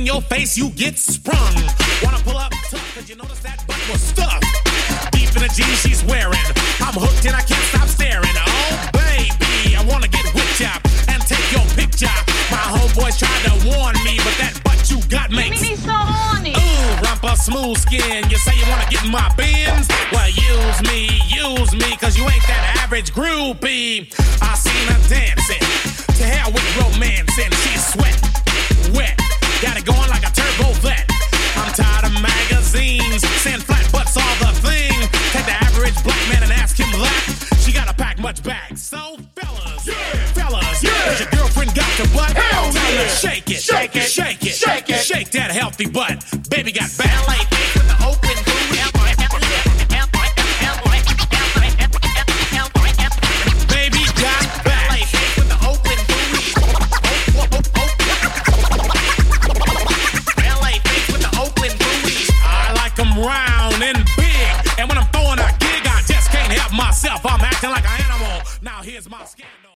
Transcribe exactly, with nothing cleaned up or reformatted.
your face, you get sprung. Wanna pull up tough, cause you notice that butt was stuffed. Deep in the jeans she's wearing. I'm hooked and I can't stop staring. Oh, baby, I wanna get whipped up and take your picture. My homeboys tried to warn me, but that butt you got makes me so horny. Ooh, rumpa smooth skin. You say you wanna get in my bins? Well, use me, use me, cause you ain't that average groupie. I seen her dancing. To hell with romancing. She's sweat, wet. Got it going like a turbo vet. I'm tired of magazines saying flat butts all the thing. Take the average black man and ask him that. She gotta pack much back. So fellas, yeah. fellas, yeah. Does your girlfriend got the butt? Hell Tell yeah. her shake it, Shake it. shake it, Shake it. shake that healthy butt. Baby got ballet feet with the open booty. Baby got ballet feet with the open booty. Ballet feet with the open booty. I like 'em round and big, and when I'm throwing a gig, I just can't help myself. I'm acting like an animal. Now here's my scandal.